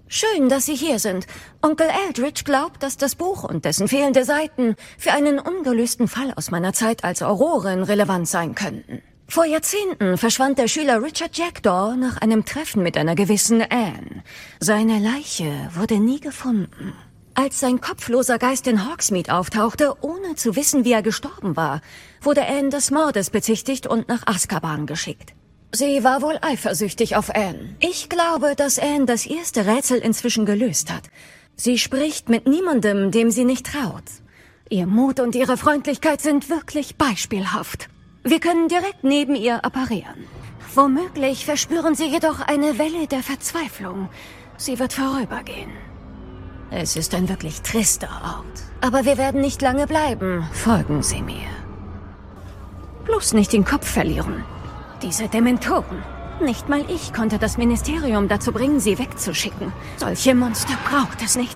Schön, dass Sie hier sind. Onkel Eldridge glaubt, dass das Buch und dessen fehlende Seiten für einen ungelösten Fall aus meiner Zeit als Aurorin relevant sein könnten. Vor Jahrzehnten verschwand der Schüler Richard Jackdaw nach einem Treffen mit einer gewissen Anne. Seine Leiche wurde nie gefunden. Als sein kopfloser Geist in Hogsmeade auftauchte, ohne zu wissen, wie er gestorben war, wurde Anne des Mordes bezichtigt und nach Azkaban geschickt. Sie war wohl eifersüchtig auf Anne. Ich glaube, dass Anne das erste Rätsel inzwischen gelöst hat. Sie spricht mit niemandem, dem sie nicht traut. Ihr Mut und ihre Freundlichkeit sind wirklich beispielhaft. Wir können direkt neben ihr apparieren. Womöglich verspüren Sie jedoch eine Welle der Verzweiflung. Sie wird vorübergehen. Es ist ein wirklich trister Ort. Aber wir werden nicht lange bleiben. Folgen Sie mir. Bloß nicht den Kopf verlieren. Diese Dementoren. Nicht mal ich konnte das Ministerium dazu bringen, sie wegzuschicken. Solche Monster braucht es nicht.